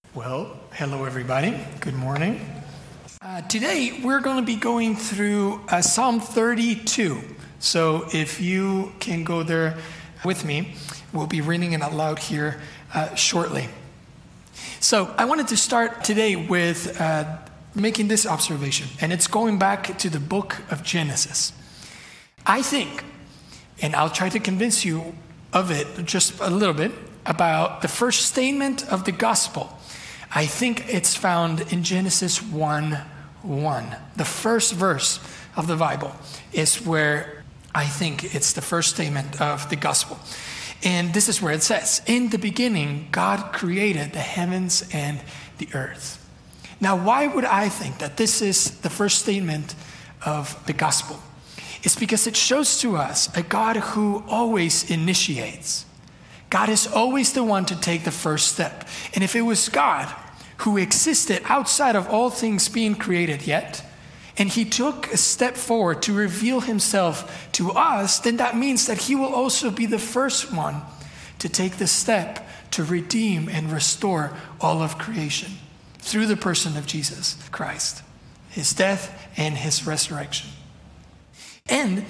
Well, hello everybody. Good morning. Today we're going to be going through Psalm 32. So if you can go there with me, we'll be reading it out loud here shortly. So I wanted to start today with making this observation, and it's going back to the book of Genesis. I think, and I'll try to convince you of it just a little bit, about the first statement of the gospel. I think it's found in Genesis 1:1. The first verse of the Bible is where I think it's the first statement of the gospel. And this is where it says, "In the beginning, God created the heavens and the earth." Now, why would I think that this is the first statement of the gospel? It's because it shows to us a God who always initiates. God is always the one to take the first step. And if it was God who existed outside of all things being created yet, and he took a step forward to reveal himself to us, then that means that he will also be the first one to take the step to redeem and restore all of creation through the person of Jesus Christ, his death and his resurrection. And,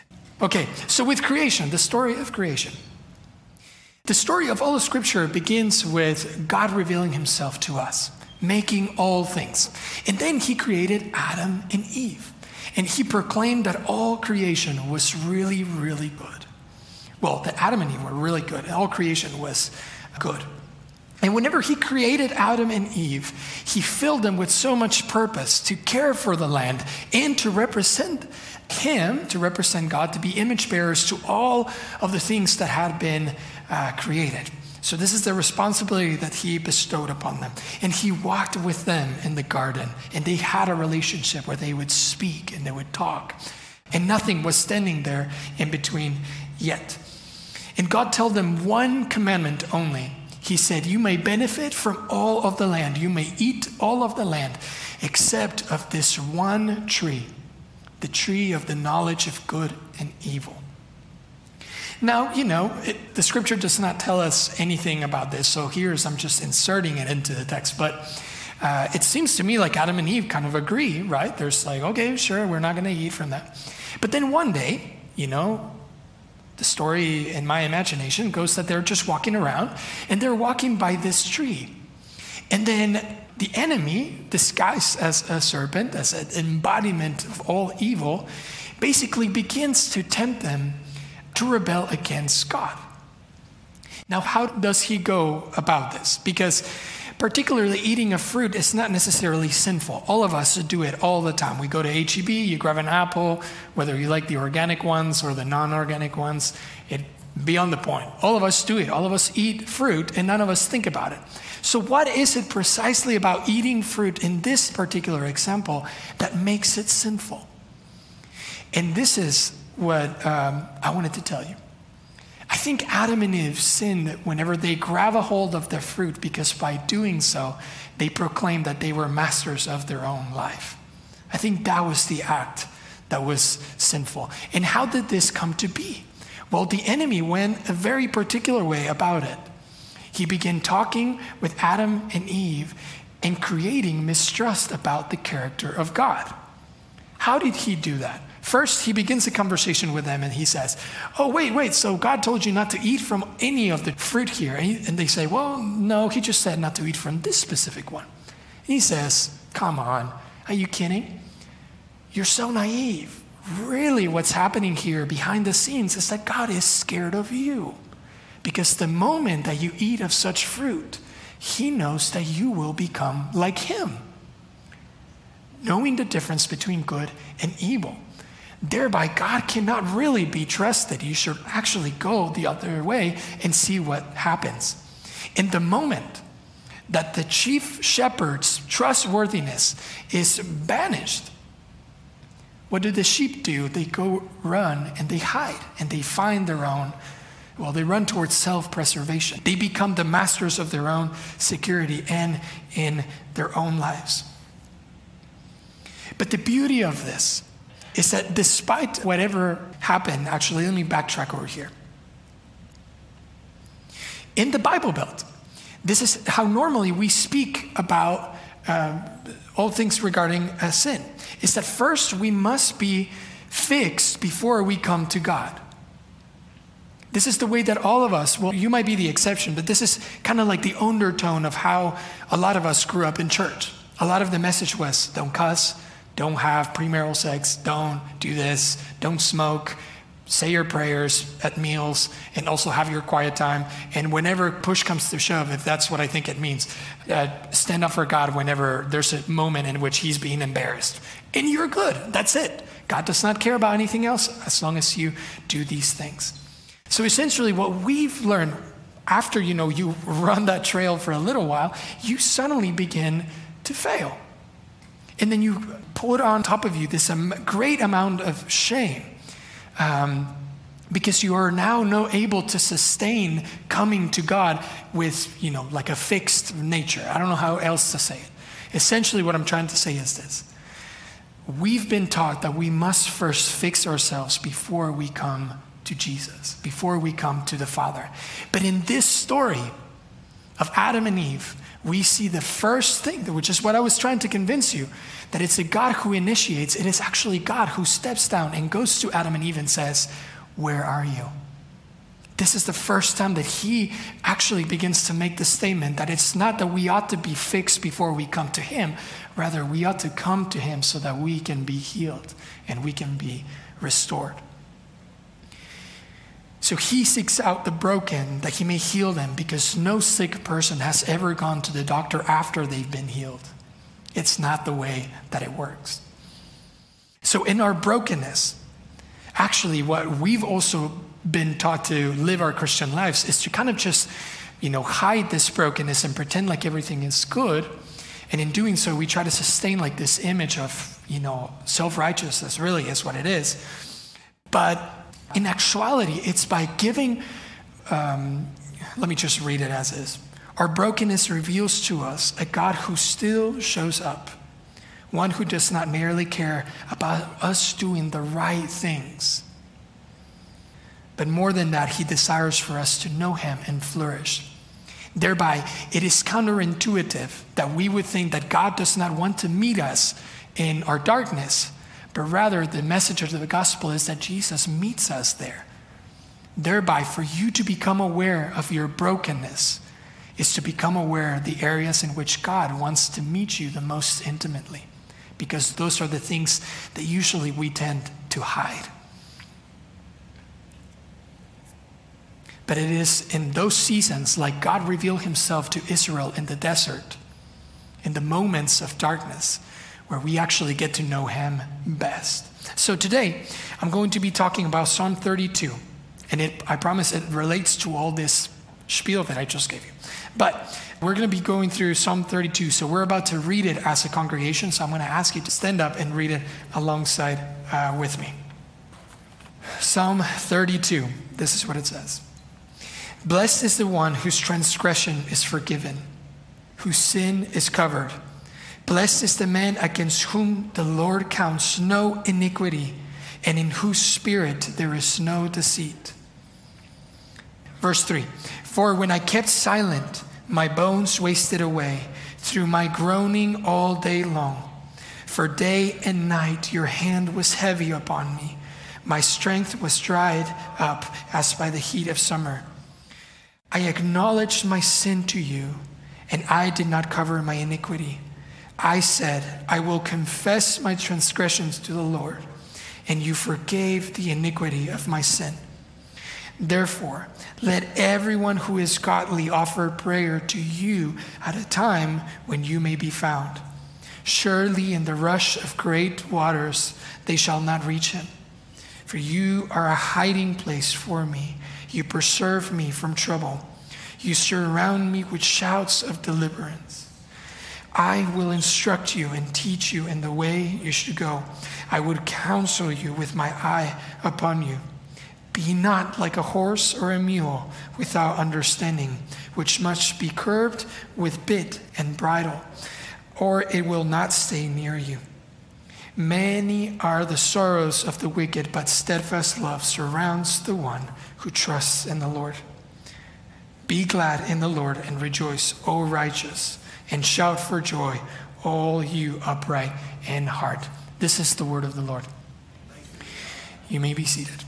so with creation, the story of creation, the story of all of Scripture begins with God revealing himself to us, making all things. And then he created Adam and Eve. And he proclaimed that all creation was really, really good. Well, that Adam and Eve were really good. All creation was good. And whenever he created Adam and Eve, he filled them with so much purpose to care for the land and to represent him, to represent God, to be image bearers to all of the things that had been created. So this is the responsibility that he bestowed upon them. And he walked with them in the garden, and they had a relationship where they would speak and they would talk. And nothing was standing there in between yet. And God told them one commandment only. He said, "You may benefit from all of the land. You may eat all of the land, except of this one tree, the tree of the knowledge of good and evil." Now, the scripture does not tell us anything about this, so I'm just inserting it into the text. But it seems to me like Adam and Eve kind of agree, right? There's like, okay, sure, we're not going to eat from that. But then one day, the story in my imagination goes that they're just walking around, and they're walking by this tree. And then the enemy, disguised as a serpent, as an embodiment of all evil, basically begins to tempt them to rebel against God. Now, how does he go about this? Because particularly eating a fruit is not necessarily sinful. All of us do it all the time. We go to H-E-B, you grab an apple, whether you like the organic ones or the non-organic ones, beyond the point. All of us do it. All of us eat fruit, and none of us think about it. So what is it precisely about eating fruit in this particular example that makes it sinful? And this is what I wanted to tell you. I think Adam and Eve sinned whenever they grab a hold of the fruit, because by doing so, they proclaimed that they were masters of their own life. I think that was the act that was sinful. And how did this come to be? Well, the enemy went a very particular way about it. He began talking with Adam and Eve and creating mistrust about the character of God. How did he do that? First, he begins a conversation with them and he says, "Oh, wait, so God told you not to eat from any of the fruit here." And they say, "Well, no, he just said not to eat from this specific one." And he says, "Come on, are you kidding? You're so naive. Really, what's happening here behind the scenes is that God is scared of you. Because the moment that you eat of such fruit, he knows that you will become like him, knowing the difference between good and evil. Thereby, God cannot really be trusted. You should actually go the other way and see what happens." In the moment that the chief shepherd's trustworthiness is banished, what do the sheep do? They go run and they hide and they find their own, they run towards self-preservation. They become the masters of their own security and in their own lives. But the beauty of this is that despite whatever happened, actually, let me backtrack over here. In the Bible Belt, This is how normally we speak about all things regarding sin. Is that first we must be fixed before we come to God. This is the way that all of us, well, you might be the exception, but this is kind of like the undertone of how a lot of us grew up in church. A lot of the message was, don't cuss, don't have premarital sex, don't do this, don't smoke, say your prayers at meals, and also have your quiet time. And whenever push comes to shove, if that's what I think it means, stand up for God whenever there's a moment in which he's being embarrassed. And you're good, that's it. God does not care about anything else as long as you do these things. So essentially what we've learned after, you run that trail for a little while, you suddenly begin to fail. And then you put on top of you this great amount of shame because you are now not able to sustain coming to God with, like a fixed nature. I don't know how else to say it. Essentially what I'm trying to say is this. We've been taught that we must first fix ourselves before we come to Jesus, before we come to the Father. But in this story of Adam and Eve, we see the first thing, which is what I was trying to convince you, that it's a God who initiates. It is actually God who steps down and goes to Adam and Eve and says, where are you? This is the first time that he actually begins to make the statement that it's not that we ought to be fixed before we come to him. Rather, we ought to come to him so that we can be healed and we can be restored. So he seeks out the broken that he may heal them, because no sick person has ever gone to the doctor after they've been healed. It's not the way that it works. So in our brokenness, actually what we've also been taught to live our Christian lives is to kind of just, hide this brokenness and pretend like everything is good. And in doing so, we try to sustain like this image of, self-righteousness really is what it is. But in actuality, it's by giving, let me just read it as is. Our brokenness reveals to us a God who still shows up, one who does not merely care about us doing the right things, but more than that, he desires for us to know him and flourish. Thereby, it is counterintuitive that we would think that God does not want to meet us in our darkness, but rather the message of the gospel is that Jesus meets us there. Thereby, for you to become aware of your brokenness is to become aware of the areas in which God wants to meet you the most intimately, because those are the things that usually we tend to hide. But it is in those seasons, like God revealed himself to Israel in the desert, in the moments of darkness, where we actually get to know him best. So today, I'm going to be talking about Psalm 32. And I promise it relates to all this spiel that I just gave you. But we're going to be going through Psalm 32. So we're about to read it as a congregation. So I'm going to ask you to stand up and read it alongside with me. Psalm 32. This is what it says. Blessed is the one whose transgression is forgiven, whose sin is covered. Blessed is the man against whom the Lord counts no iniquity, and in whose spirit there is no deceit. Verse 3, for when I kept silent, my bones wasted away through my groaning all day long. For day and night your hand was heavy upon me. My strength was dried up as by the heat of summer. I acknowledged my sin to you, and I did not cover my iniquity. I said, I will confess my transgressions to the Lord, and you forgave the iniquity of my sin. Therefore, let everyone who is godly offer prayer to you at a time when you may be found. Surely in the rush of great waters they shall not reach him. For you are a hiding place for me. You preserve me from trouble. You surround me with shouts of deliverance. I will instruct you and teach you in the way you should go. I would counsel you with my eye upon you. Be not like a horse or a mule without understanding, which must be curbed with bit and bridle, or it will not stay near you. Many are the sorrows of the wicked, but steadfast love surrounds the one who trusts in the Lord. Be glad in the Lord and rejoice, O righteous, and shout for joy, all you upright in heart. This is the word of the Lord. You may be seated.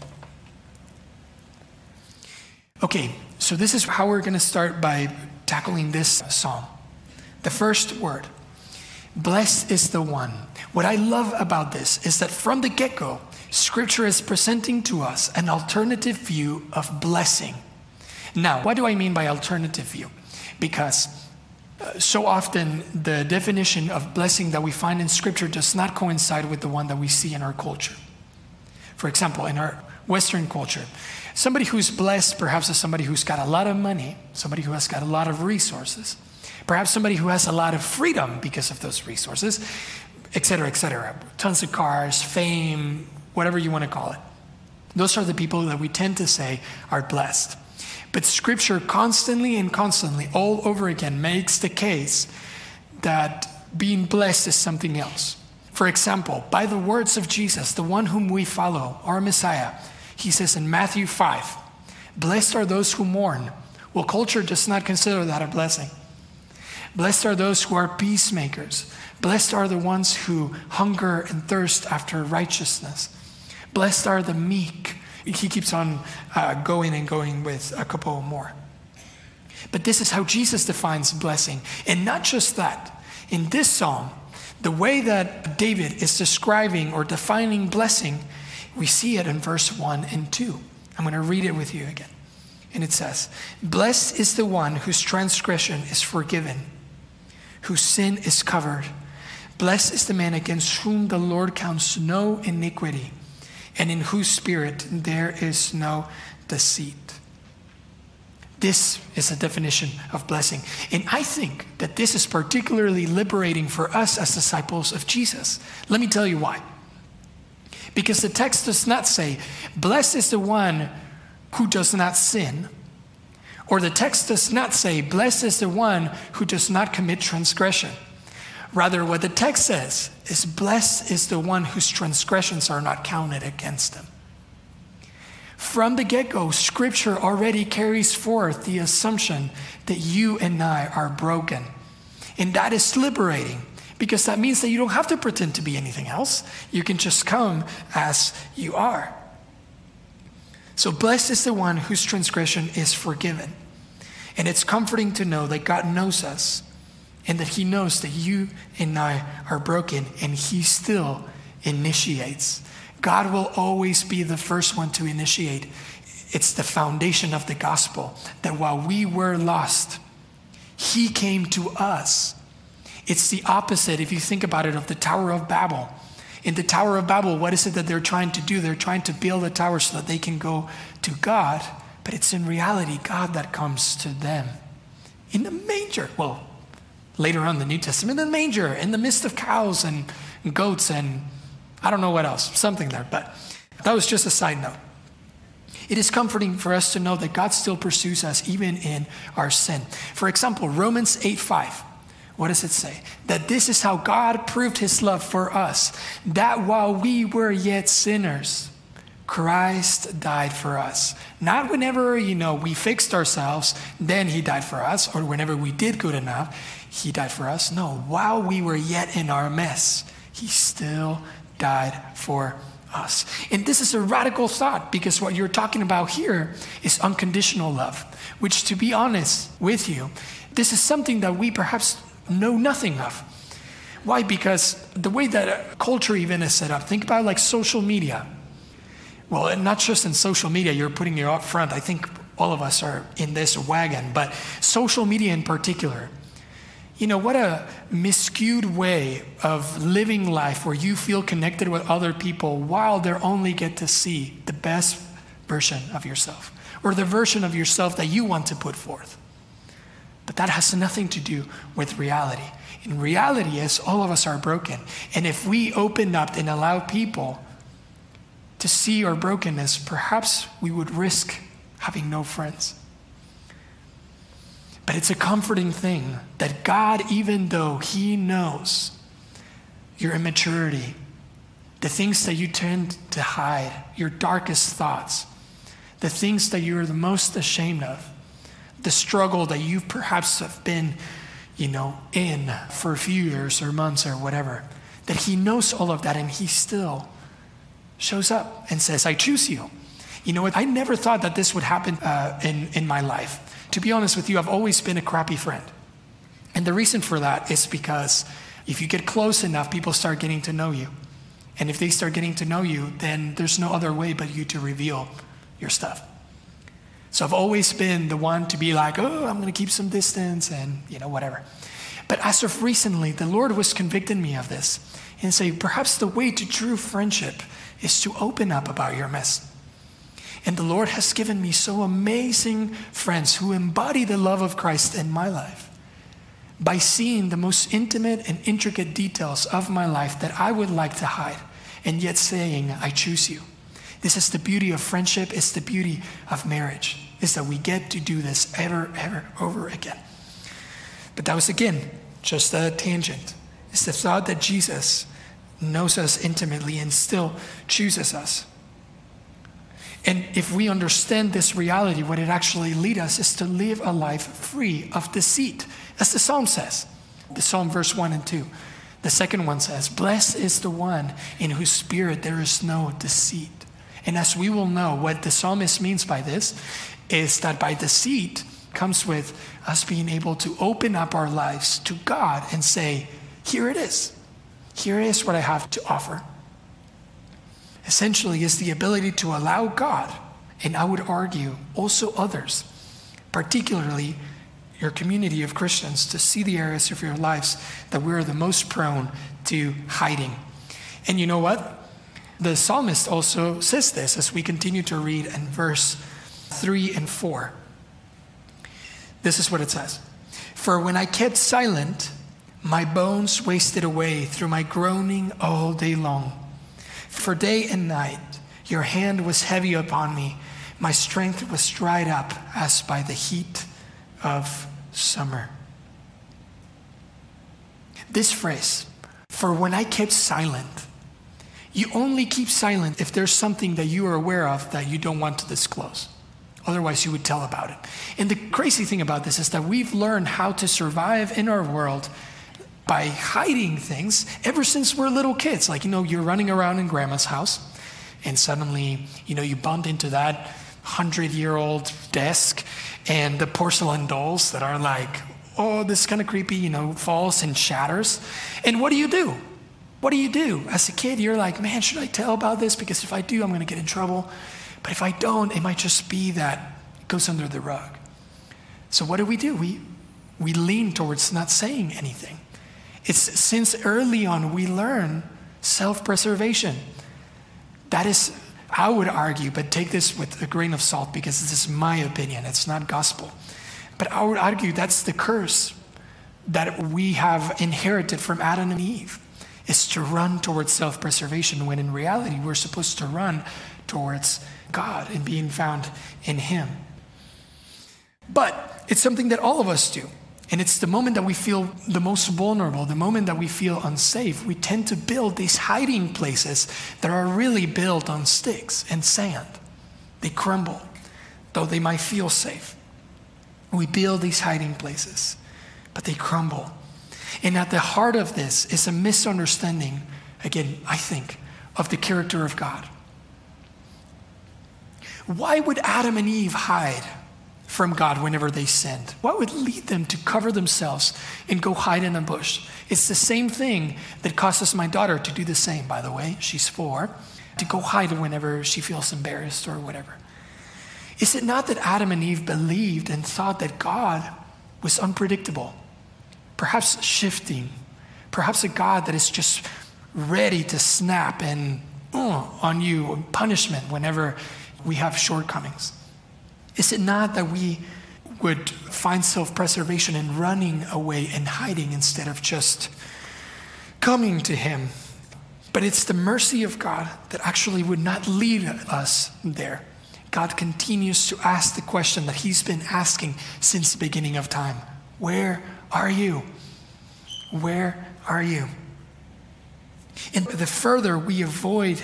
Okay, so this is how we're going to start by tackling this psalm. The first word, blessed is the one. What I love about this is that from the get-go, Scripture is presenting to us an alternative view of blessing. Now, what do I mean by alternative view? Because so often the definition of blessing that we find in Scripture does not coincide with the one that we see in our culture. For example, in our Western culture, somebody who's blessed perhaps is somebody who's got a lot of money, somebody who has got a lot of resources, perhaps somebody who has a lot of freedom because of those resources, et cetera, tons of cars, fame, whatever you want to call it. Those are the people that we tend to say are blessed. But Scripture constantly, all over again, makes the case that being blessed is something else. For example, by the words of Jesus, the one whom we follow, our Messiah, he says in Matthew 5, blessed are those who mourn. Well, culture does not consider that a blessing. Blessed are those who are peacemakers. Blessed are the ones who hunger and thirst after righteousness. Blessed are the meek. He keeps on going with a couple more. But this is how Jesus defines blessing. And not just that. In this psalm, the way that David is describing or defining blessing, we see it in verse 1 and 2. I'm going to read it with you again. And it says, blessed is the one whose transgression is forgiven, whose sin is covered. Blessed is the man against whom the Lord counts no iniquity, and in whose spirit there is no deceit. This is a definition of blessing. And I think that this is particularly liberating for us as disciples of Jesus. Let me tell you why. Because the text does not say, blessed is the one who does not sin. Or the text does not say, blessed is the one who does not commit transgression. Rather, what the text says is, blessed is the one whose transgressions are not counted against them. From the get-go, Scripture already carries forth the assumption that you and I are broken. And that is liberating, because that means that you don't have to pretend to be anything else. You can just come as you are. So blessed is the one whose transgression is forgiven. And it's comforting to know that God knows us, and that he knows that you and I are broken, and he still initiates. God will always be the first one to initiate. It's the foundation of the gospel, that while we were lost, he came to us. It's the opposite, if you think about it, of the Tower of Babel. In the Tower of Babel, what is it that they're trying to do? They're trying to build a tower so that they can go to God, but it's in reality God that comes to them. In the manger, well, later on in the New Testament, in the manger, in the midst of cows and goats and I don't know what else, something there, but that was just a side note. It is comforting for us to know that God still pursues us even in our sin. For example, Romans 8:5. What does it say? That this is how God proved his love for us, that while we were yet sinners, Christ died for us. Not whenever, we fixed ourselves, then he died for us, or whenever we did good enough, he died for us. No, while we were yet in our mess, he still died for us. And this is a radical thought, because what you're talking about here is unconditional love, which, to be honest with you, this is something that we perhaps know nothing of. Why? Because the way that culture even is set up, think about like social media. Well, and not just in social media, you're putting it up front. I think all of us are in this wagon, but social media in particular. What a miscued way of living life where you feel connected with other people while they only get to see the best version of yourself, or the version of yourself that you want to put forth. But that has nothing to do with reality. In reality is all of us are broken. And if we open up and allow people to see our brokenness, perhaps we would risk having no friends. But it's a comforting thing that God, even though he knows your immaturity, the things that you tend to hide, your darkest thoughts, the things that you're the most ashamed of, the struggle that you perhaps have been, in for a few years or months or whatever, that he knows all of that and he still shows up and says, I choose you. You know what? I never thought that this would happen in my life. To be honest with you, I've always been a crappy friend. And the reason for that is because if you get close enough, people start getting to know you. And if they start getting to know you, then there's no other way but you to reveal your stuff. So I've always been the one to be like, oh, I'm going to keep some distance and, whatever. But as of recently, the Lord was convicting me of this and say, perhaps the way to true friendship is to open up about your mess. And the Lord has given me so amazing friends who embody the love of Christ in my life by seeing the most intimate and intricate details of my life that I would like to hide, and yet saying, I choose you. This is the beauty of friendship. It's the beauty of marriage, is that we get to do this ever, over again. But that was, again, just a tangent. It's the thought that Jesus knows us intimately and still chooses us. And if we understand this reality, what it actually leads us is to live a life free of deceit. As the Psalm says, the Psalm verse 1 and 2. The second one says, blessed is the one in whose spirit there is no deceit. And as we will know, what the psalmist means by this is that by deceit comes with us being able to open up our lives to God and say, here it is. Here is what I have to offer. Essentially, is the ability to allow God, and I would argue also others, particularly your community of Christians, to see the areas of your lives that we're the most prone to hiding. And you know what? The psalmist also says this as we continue to read in verse 3 and 4. This is what it says. For when I kept silent, my bones wasted away through my groaning all day long. For day and night, your hand was heavy upon me. My strength was dried up as by the heat of summer. This phrase, for when I kept silent, you only keep silent if there's something that you are aware of that you don't want to disclose. Otherwise, you would tell about it. And the crazy thing about this is that we've learned how to survive in our world by hiding things ever since we're little kids. Like, you're running around in grandma's house and suddenly, you bump into that 100-year-old desk and the porcelain dolls that are like, oh, this is kind of creepy, falls and shatters. And what do you do? What do you do? As a kid, you're like, man, should I tell about this? Because if I do, I'm going to get in trouble. But if I don't, it might just be that it goes under the rug. So what do? We lean towards not saying anything. It's since early on we learn self-preservation. That is, I would argue, but take this with a grain of salt because this is my opinion. It's not gospel. But I would argue that's the curse that we have inherited from Adam and Eve, is to run towards self-preservation when in reality we're supposed to run towards God and being found in Him. But it's something that all of us do. And it's the moment that we feel the most vulnerable, the moment that we feel unsafe, we tend to build these hiding places that are really built on sticks and sand. They crumble, though they might feel safe. We build these hiding places, but they crumble. And at the heart of this is a misunderstanding, again, I think, of the character of God. Why would Adam and Eve hide from God whenever they sinned? What would lead them to cover themselves and go hide in a bush? It's the same thing that causes my daughter to do the same, by the way. She's 4, to go hide whenever she feels embarrassed or whatever. Is it not that Adam and Eve believed and thought that God was unpredictable, perhaps shifting, perhaps a God that is just ready to snap and on you, punishment whenever we have shortcomings? Is it not that we would find self-preservation in running away and hiding instead of just coming to Him? But it's the mercy of God that actually would not lead us there. God continues to ask the question that He's been asking since the beginning of time. Where are you? Where are you? And the further we avoid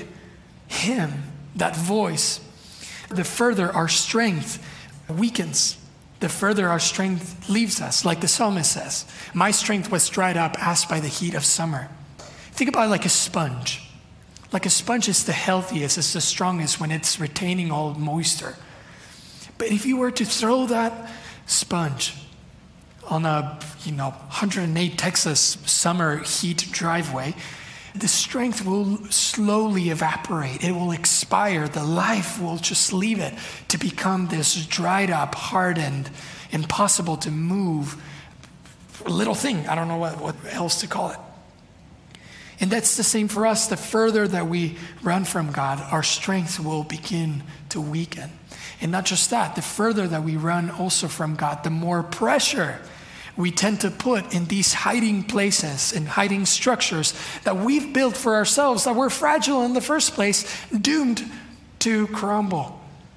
Him, that voice, the further our strength weakens the further our strength leaves us. Like the psalmist says, my strength was dried up as by the heat of summer. Think about it like a sponge. Like a sponge is the healthiest, it's the strongest when it's retaining all moisture. But if you were to throw that sponge on a 108 Texas summer heat driveway, the strength will slowly evaporate. It will expire. The life will just leave it to become this dried up, hardened, impossible to move little thing. I don't know what else to call it. And that's the same for us. The further that we run from God, our strength will begin to weaken. And not just that, the further that we run also from God, the more pressure we tend to put in these hiding places and hiding structures that we've built for ourselves, that were fragile in the first place, doomed to crumble.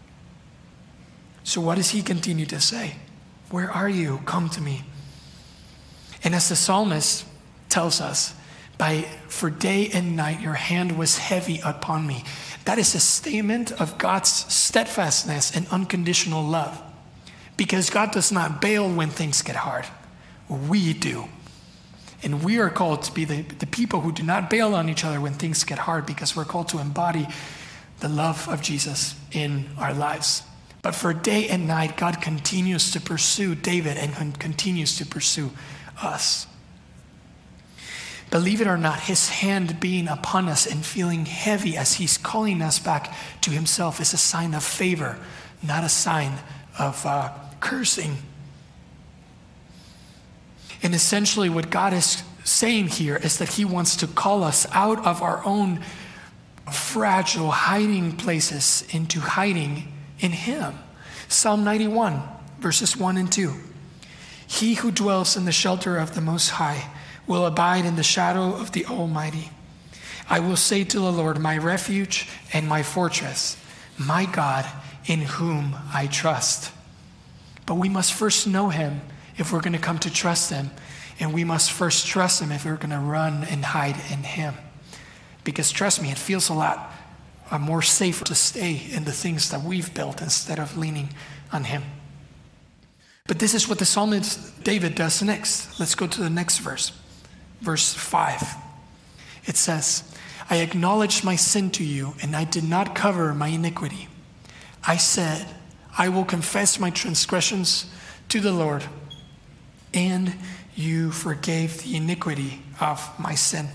So what does he continue to say? Where are you? Come to me. And as the psalmist tells us, for day and night your hand was heavy upon me. That is a statement of God's steadfastness and unconditional love. Because God does not bail when things get hard. We do. And we are called to be the people who do not bail on each other when things get hard, because we're called to embody the love of Jesus in our lives. But for day and night, God continues to pursue David and continues to pursue us. Believe it or not, his hand being upon us and feeling heavy as he's calling us back to himself is a sign of favor, not a sign of cursing. And essentially what God is saying here is that he wants to call us out of our own fragile hiding places into hiding in him. Psalm 91, verses 1 and 2. He who dwells in the shelter of the Most High will abide in the shadow of the Almighty. I will say to the Lord, my refuge and my fortress, my God in whom I trust. But we must first know him if we're going to come to trust him. And we must first trust him if we're going to run and hide in him. Because trust me, it feels a lot more safe to stay in the things that we've built instead of leaning on him. But this is what the psalmist David does next. Let's go to the next verse. Verse 5. It says, I acknowledged my sin to you, and I did not cover my iniquity. I said, I will confess my transgressions to the Lord, and you forgave the iniquity of my sin.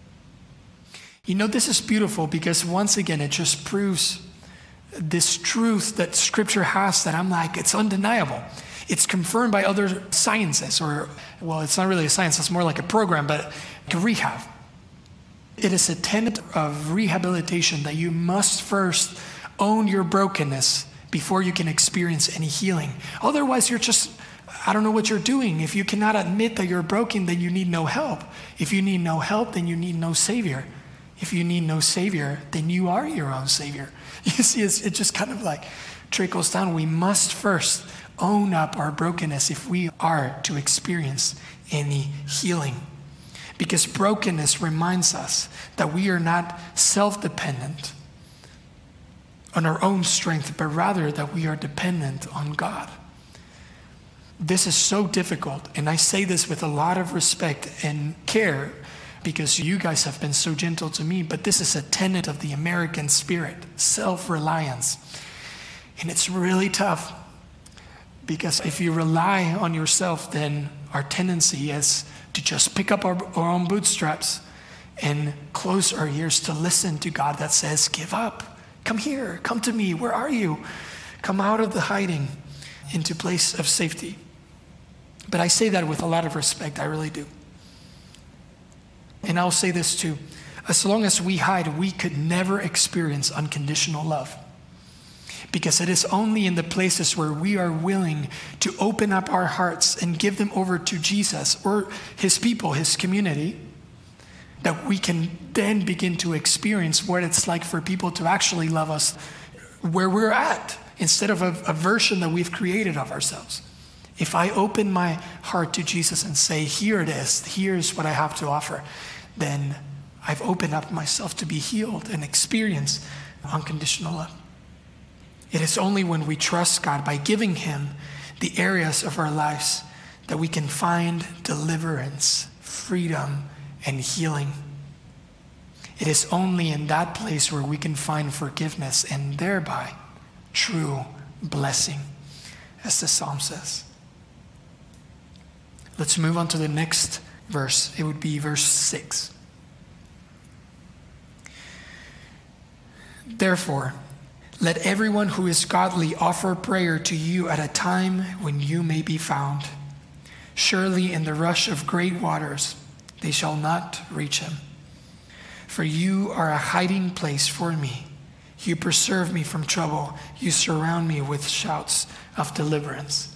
You know, this is beautiful because once again, it just proves this truth that Scripture has that I'm like, it's undeniable. It's confirmed by other sciences, it's not really a science, it's more like a program, but rehab. It is a tenet of rehabilitation that you must first own your brokenness before you can experience any healing. Otherwise, you're just, I don't know what you're doing. If you cannot admit that you're broken, then you need no help. If you need no help, then you need no Savior. If you need no Savior, then you are your own Savior. You see, it just kind of like trickles down. We must first own up our brokenness if we are to experience any healing. Because brokenness reminds us that we are not self-dependent on our own strength, but rather that we are dependent on God. This is so difficult, and I say this with a lot of respect and care because you guys have been so gentle to me, but this is a tenet of the American spirit, self-reliance. And it's really tough because if you rely on yourself, then our tendency is to just pick up our own bootstraps and close our ears to listen to God that says, give up, come here, come to me, where are you? Come out of the hiding into place of safety. But I say that with a lot of respect, I really do. And I'll say this too, as long as we hide, we could never experience unconditional love. Because it is only in the places where we are willing to open up our hearts and give them over to Jesus or his people, his community, that we can then begin to experience what it's like for people to actually love us where we're at, instead of a version that we've created of ourselves. If I open my heart to Jesus and say, here it is, here's what I have to offer, then I've opened up myself to be healed and experience unconditional love. It is only when we trust God by giving him the areas of our lives that we can find deliverance, freedom, and healing. It is only in that place where we can find forgiveness and thereby true blessing, as the psalm says. Let's move on to the next verse. It would be verse 6. Therefore, let everyone who is godly offer prayer to you at a time when you may be found. Surely in the rush of great waters they shall not reach him. For you are a hiding place for me. You preserve me from trouble. You surround me with shouts of deliverance.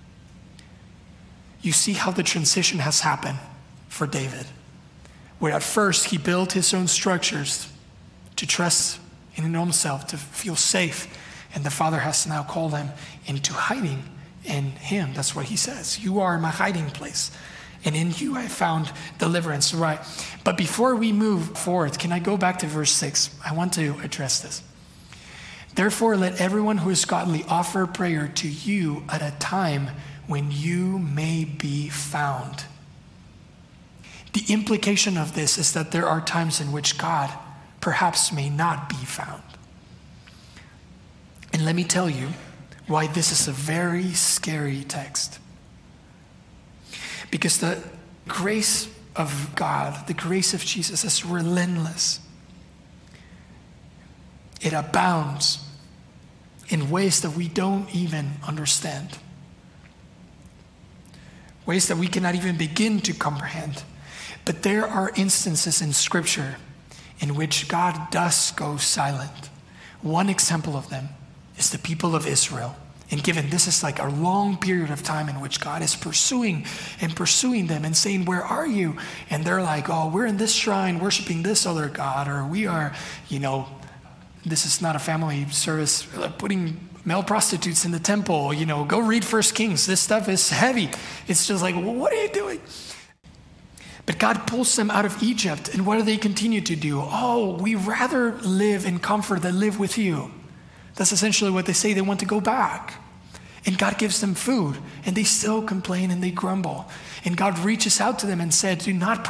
You see how the transition has happened for David, where at first he built his own structures to trust in himself, to feel safe, and the Father has now called him into hiding in him. That's what he says. You are my hiding place, and in you I found deliverance. Right. But before we move forward, can I go back to verse 6? I want to address this. Therefore, let everyone who is godly offer prayer to you at a time when you may be found. The implication of this is that there are times in which God perhaps may not be found. And let me tell you why this is a very scary text. Because the grace of God, the grace of Jesus is relentless. It abounds in ways that we don't even understand. Ways that we cannot even begin to comprehend. But there are instances in Scripture in which God does go silent. One example of them is the people of Israel. And given this is like a long period of time in which God is pursuing them and saying, where are you? And they're like, oh, we're in this shrine worshiping this other God, or we are, this is not a family service, putting male prostitutes in the temple, go read 1 Kings. This stuff is heavy. It's just like, well, what are you doing? But God pulls them out of Egypt, and what do they continue to do? Oh, we rather live in comfort than live with you. That's essentially what they say. They want to go back. And God gives them food, and they still complain and they grumble. And God reaches out to them and said, do not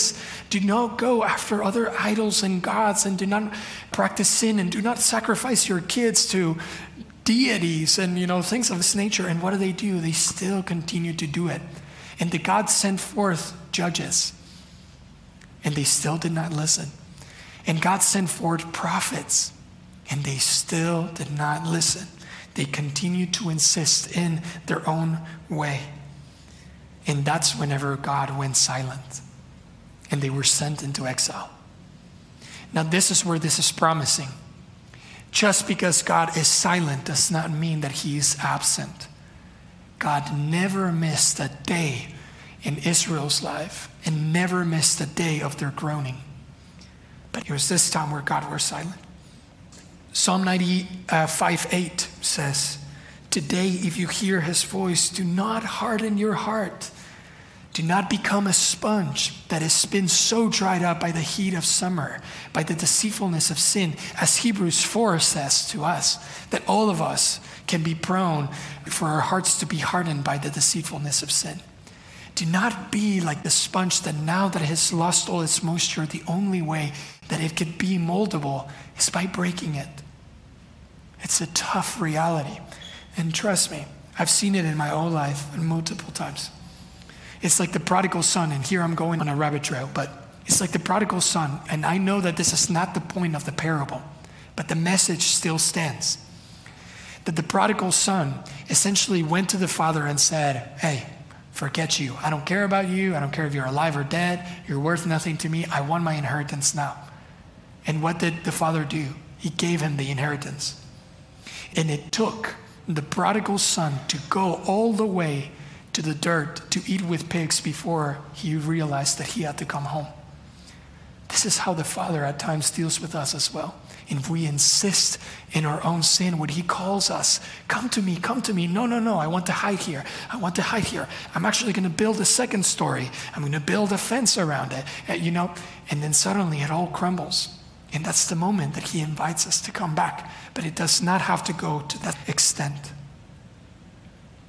go after other idols and gods, and do not practice sin, and do not sacrifice your kids to deities and, things of this nature. And what do? They still continue to do it. And the God sent forth judges, and they still did not listen. And God sent forth prophets, and they still did not listen. They continued to insist in their own way. And that's whenever God went silent, and they were sent into exile. Now this is where this is promising. Just because God is silent does not mean that he is absent. God never missed a day in Israel's life and never missed a day of their groaning. But it was this time where God was silent. Psalm 95:8 says, today, if you hear his voice, do not harden your heart. Do not become a sponge that has been so dried up by the heat of summer, by the deceitfulness of sin, as Hebrews 4 says to us, that all of us can be prone for our hearts to be hardened by the deceitfulness of sin. Do not be like the sponge that now that it has lost all its moisture, the only way that it could be moldable is by breaking it. It's a tough reality. And trust me, I've seen it in my own life multiple times. It's like the prodigal son, and here I'm going on a rabbit trail, but it's like the prodigal son, and I know that this is not the point of the parable, but the message still stands. That the prodigal son essentially went to the father and said, hey, forget you. I don't care about you. I don't care if you're alive or dead. You're worth nothing to me. I want my inheritance now. And what did the father do? He gave him the inheritance. And it took the prodigal son to go all the way to the dirt to eat with pigs before he realized that he had to come home. This is how the Father at times deals with us as well. And if we insist in our own sin, when he calls us, come to me. No, I want to hide here. I'm actually going to build a second story. I'm going to build a fence around it, and then suddenly it all crumbles. And that's the moment that he invites us to come back. But it does not have to go to that extent.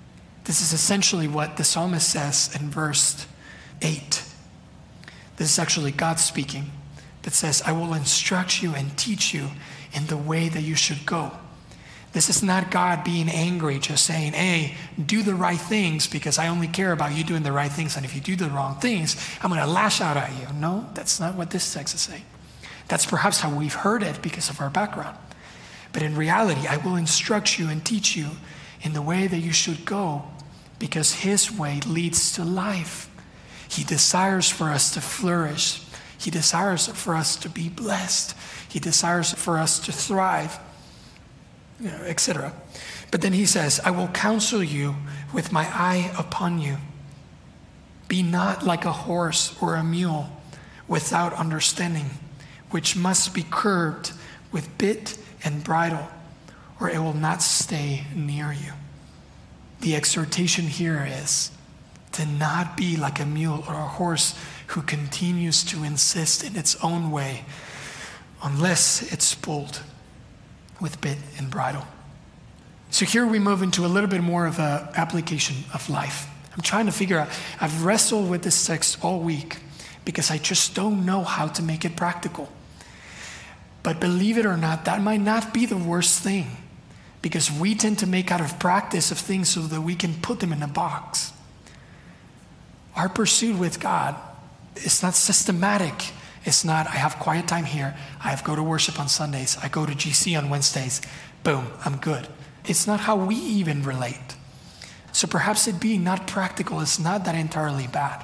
This is essentially what the psalmist says in verse 8. This is actually God speaking, that says, I will instruct you and teach you in the way that you should go. This is not God being angry, just saying, hey, do the right things because I only care about you doing the right things. And if you do the wrong things, I'm going to lash out at you. No, that's not what this text is saying. That's perhaps how we've heard it because of our background. But in reality, I will instruct you and teach you in the way that you should go because his way leads to life. He desires for us to flourish. He desires for us to be blessed. He desires for us to thrive, etc. But then he says, I will counsel you with my eye upon you. Be not like a horse or a mule without understanding, which must be curbed with bit and bridle, or it will not stay near you. The exhortation here is to not be like a mule or a horse who continues to insist in its own way unless it's pulled with bit and bridle. So here we move into a little bit more of an application of life. I'm trying to figure out, I've wrestled with this text all week because I just don't know how to make it practical. But believe it or not, that might not be the worst thing because we tend to make out of practice of things so that we can put them in a box. Our pursuit with God is not systematic. It's not, I have quiet time here. I have go to worship on Sundays. I go to GC on Wednesdays. Boom, I'm good. It's not how we even relate. So perhaps it being not practical is not that entirely bad.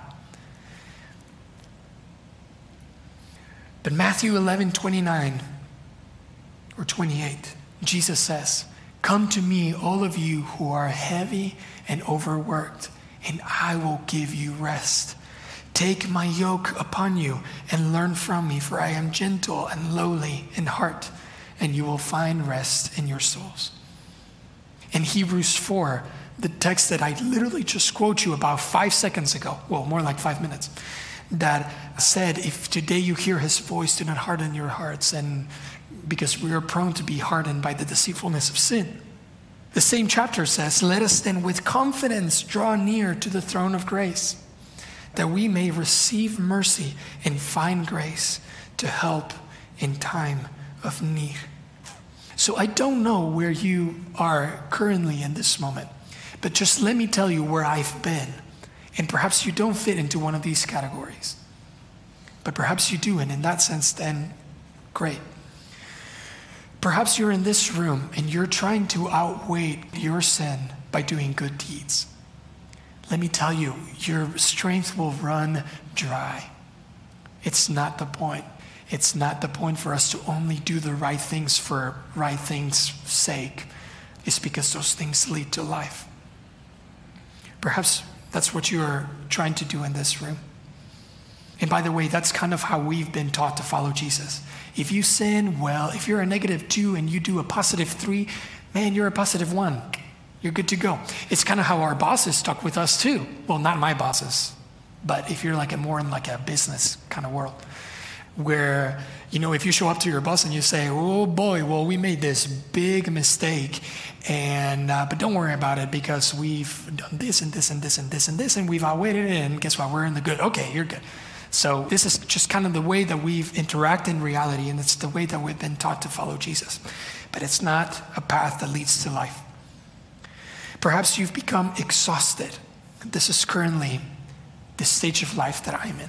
But Matthew 11:29 or 28, Jesus says, come to me, all of you who are heavy and overworked, and I will give you rest. Take my yoke upon you and learn from me, for I am gentle and lowly in heart, and you will find rest in your souls. In Hebrews 4, the text that I literally just quote you about 5 seconds ago, well, more like 5 minutes, that said, if today you hear his voice, do not harden your hearts, and because we are prone to be hardened by the deceitfulness of sin. The same chapter says, let us then with confidence draw near to the throne of grace, that we may receive mercy and find grace to help in time of need. So I don't know where you are currently in this moment, but just let me tell you where I've been. And perhaps you don't fit into one of these categories, but perhaps you do, and in that sense, then great. Perhaps you're in this room and you're trying to outweigh your sin by doing good deeds. Let me tell you, your strength will run dry. It's not the point. It's not the point for us to only do the right things for right things' sake. It's because those things lead to life. Perhaps that's what you're trying to do in this room. And by the way, that's kind of how we've been taught to follow Jesus. If you sin, well, if you're a -2 and you do a +3, man, you're a +1. You're good to go. It's kind of how our bosses stuck with us too. Well, not my bosses, but if you're like more in like a business kind of world, where, if you show up to your boss and you say, oh boy, well, we made this big mistake, and but don't worry about it because we've done this and this and this and this and this, and we've outweighed it, and guess what? We're in the good. Okay, you're good. So this is just kind of the way that we've interacted in reality, and it's the way that we've been taught to follow Jesus. But it's not a path that leads to life. Perhaps you've become exhausted. This is currently the stage of life that I'm in.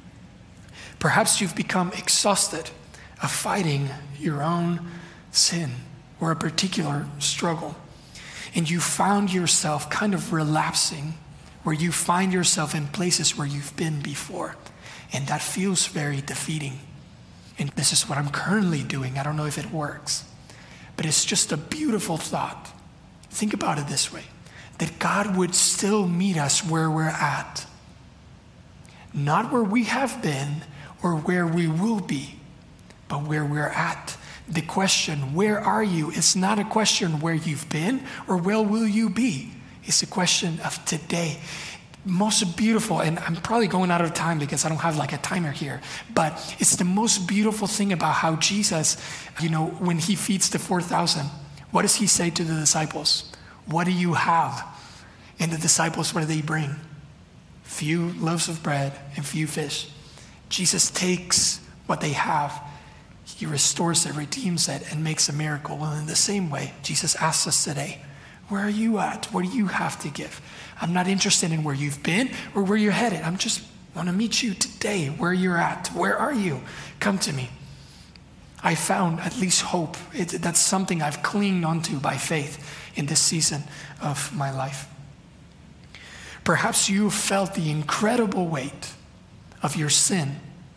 Perhaps you've become exhausted of fighting your own sin or a particular struggle, and you found yourself kind of relapsing, where you find yourself in places where you've been before, and that feels very defeating. And this is what I'm currently doing. I don't know if it works, but it's just a beautiful thought. Think about it this way, that God would still meet us where we're at, not where we have been or where we will be, but where we're at. The question, where are you? It's not a question where you've been or where will you be. It's a question of today. Most beautiful, and I'm probably going out of time because I don't have like a timer here, but it's the most beautiful thing about how Jesus, when he feeds the 4,000, what does he say to the disciples? What do you have? And the disciples, what do they bring? Few loaves of bread and few fish. Jesus takes what they have, he restores it, redeems it, and makes a miracle. Well, in the same way, Jesus asks us today, where are you at? What do you have to give? I'm not interested in where you've been or where you're headed. I'm just want to meet you today, where you're at. Where are you? Come to me. I found at least hope. That's something I've clinged onto by faith in this season of my life. Perhaps you felt the incredible weight of your sin,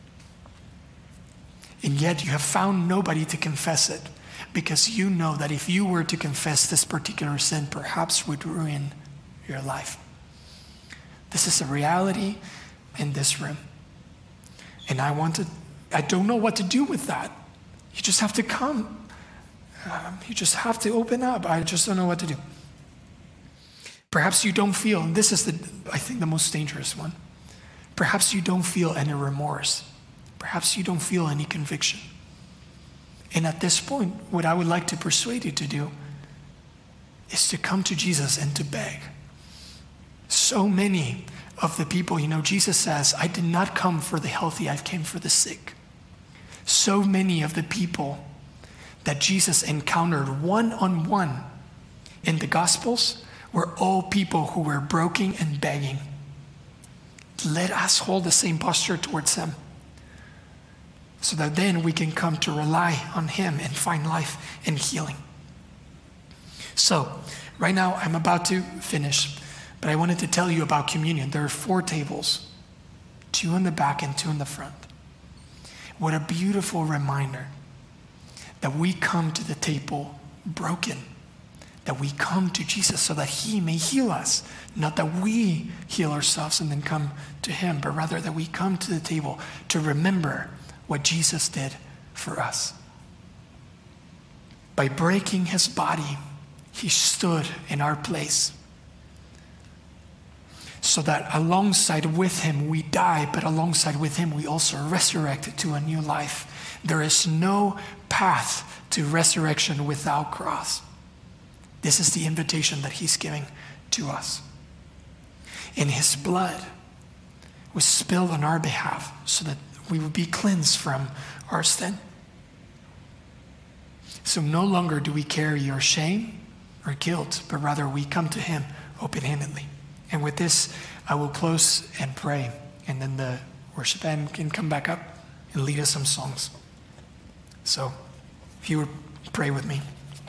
and yet you have found nobody to confess it, because you know that if you were to confess this particular sin, perhaps would ruin your life. This is a reality in this room. And I don't know what to do with that. You just have to come. You just have to open up. I just don't know what to do. Perhaps you don't feel, and this is I think the most dangerous one. Perhaps you don't feel any remorse. Perhaps you don't feel any conviction. And at this point, what I would like to persuade you to do is to come to Jesus and to beg. So many of the people, Jesus says, I did not come for the healthy, I came for the sick. So many of the people that Jesus encountered one-on-one in the Gospels were all people who were broken and begging. Let us hold the same posture towards him, so that then we can come to rely on him and find life and healing. So, right now I'm about to finish, but I wanted to tell you about communion. There are 4 tables, 2 in the back and 2 in the front. What a beautiful reminder that we come to the table broken, that we come to Jesus so that he may heal us, not that we heal ourselves and then come to him, but rather that we come to the table to remember what Jesus did for us. By breaking his body, he stood in our place, so that alongside with him we die, but alongside with him we also resurrect to a new life. There is no path to resurrection without cross. This is the invitation that he's giving to us. And his blood was spilled on our behalf so that we would be cleansed from our sin. So no longer do we carry our shame or guilt, but rather we come to him open-handedly. And with this, I will close and pray, and then the worship band can come back up and lead us some songs. So if you would pray with me.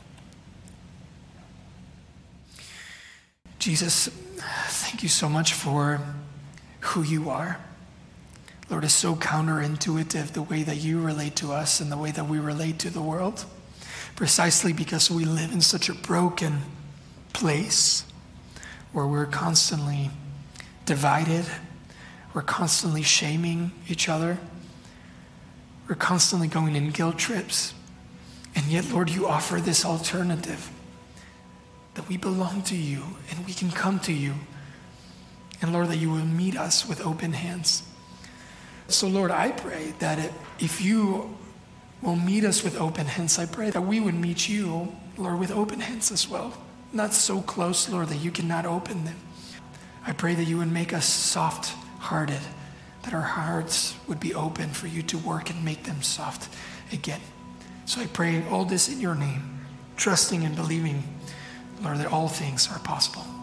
Jesus, thank you so much for who you are. Lord, it's so counterintuitive the way that you relate to us and the way that we relate to the world, precisely because we live in such a broken place where we're constantly divided, we're constantly shaming each other, we're constantly going in guilt trips. And yet, Lord, you offer this alternative, that we belong to you and we can come to you. And Lord, that you will meet us with open hands. So Lord, I pray that if you will meet us with open hands, I pray that we would meet you, Lord, with open hands as well. Not so close, Lord, that you cannot open them. I pray that you would make us soft-hearted, that our hearts would be open for you to work and make them soft again. So I pray all this in your name, trusting and believing, Lord, that all things are possible.